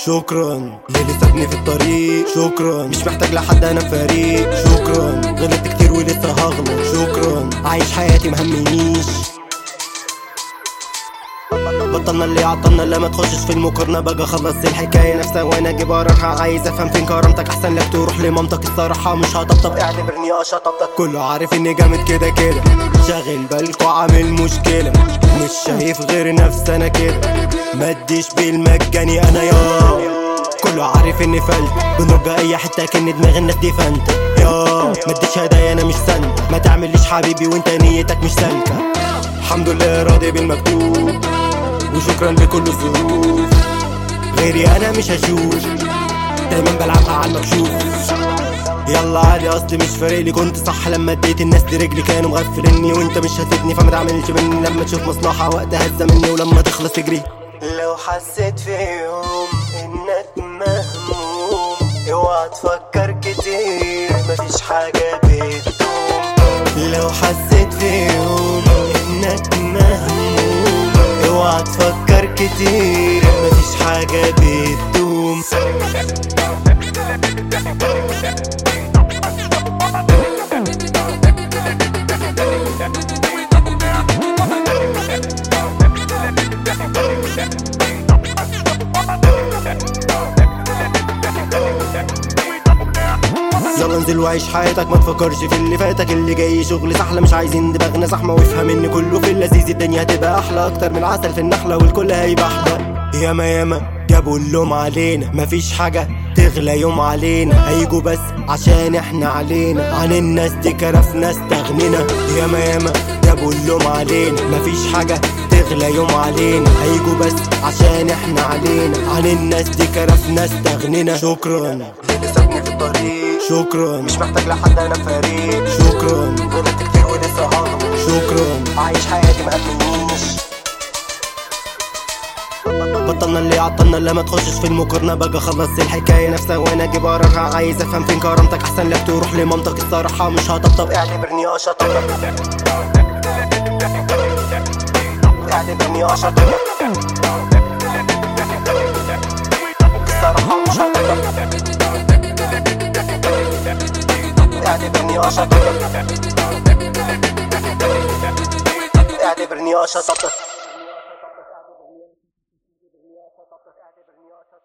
شكرا للي سابني في الطريق، شكرا مش محتاج لحد انا فريق، شكرا غلطت كتير ولسه هغلط، شكرا عايش حياتي مهمنيش. بطلنا اللي عطلنا اللي ما تخشش في المقارنة، باجي اخلص الحكاية نفسها وانا اجيب قرارها. عايز افهم فين كرامتك، احسن لك تروح لمامتك. الصراحة مش هطبطب، اعتبرني اشطبطك. كله عارف اني جامد كده كده، شاغل بالكوا عامل مشكلة، مش شايف غير نفسي انا كده، مديش بالمجاني انا يا. كله عارف اني فلت، بنرج اي حتة كأن دماغ الناس دي فانت يا. مديش هدايا انا مش سند، ما تعمليش حبيبي وانت نيتك مش سالكة. الحمد لله راضي بالمكتوب، وشكرا لكل الظروف. غيري انا مش هشوف، دايما بلعبها على المكشوف. يلا عادي اصلي مش فارقلي، كنت صح لما اديت الناس دي رجلي، كانوا مغفلني وانت مش هتدني، فما تعملش مني لما تشوف مصلحة وقتها تزاملني، ولما تخلص تجري. لو حسيت في يوم انك مهموم، اوعى تفكر كتير، مفيش حاجة بتدوم. لو حسيت في يوم انك مهموم، اوعى تفكر كتير، مفيش حاجة بتدوم. يلا انزل وعيش حياتك، ما تفكرش في اللي فاتك. اللي جاي شغل سحلة، مش عايزين دماغنا زحمة. وافهم ان كله في اللذيذ، الدنيا هتبقى احلى اكتر من العسل في النخلة، والكل هيبقى احلى. ياما ياما جابوا اللوم علينا، مفيش حاجة تغلى يوم علينا. هيجوا بس عشان احنا علينا، عن الناس دي كرفنا استغنينا. ياما ياما جابوا اللوم علينا، مفيش حاجة تغلى يوم علينا. هيجوا بس عشان احنا علينا، عن الناس دي كرفنا استغنينا. شكرا للي سابني في الطريق، شكرا مش محتاج لحد انا فريق، شكرا غلطت كتير ولسه هغلط، شكرا عايش حياتي مهمنيش. بطلنا اللي عطلنا اللي ما تخشش في المقارنة، باجي اخلص الحكاية نفسها وانا اجيب قرارها. عايز افهم فين كرامتك، احسن لك تروح لمامتك. الصراحة مش هطبطب، اعتبرني اشطبطب، اعتبرني اشطبطب. الصراحة مش هطبطب، اعتبرني اشطبطب، اعتبرني اشطبطب.